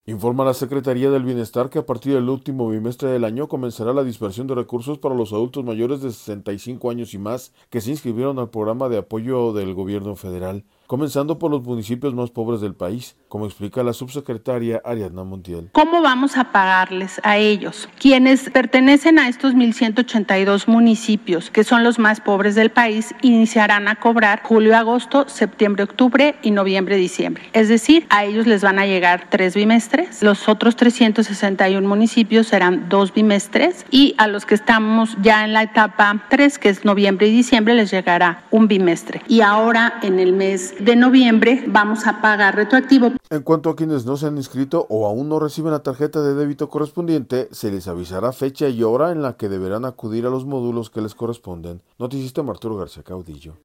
Informa la Secretaría del Bienestar que a partir del último bimestre del año comenzará la dispersión de recursos para los adultos mayores de 65 años y más que se inscribieron al programa de apoyo del gobierno federal, comenzando por los municipios más pobres del país, como explica la subsecretaria Ariadna Montiel. ¿Cómo vamos a pagarles a ellos? Quienes pertenecen a estos 1,182 municipios, que son los más pobres del país, iniciarán a cobrar julio, agosto, septiembre, octubre y noviembre, diciembre. Es decir, a ellos les van a llegar 3 bimestres. Los otros 361 municipios serán 2 bimestres y a los que estamos ya en la etapa 3, que es noviembre y diciembre, les llegará 1 bimestre. Y ahora en el mes de noviembre vamos a pagar retroactivo. En cuanto a quienes no se han inscrito o aún no reciben la tarjeta de débito correspondiente, se les avisará fecha y hora en la que deberán acudir a los módulos que les corresponden. Noticista Arturo García Caudillo.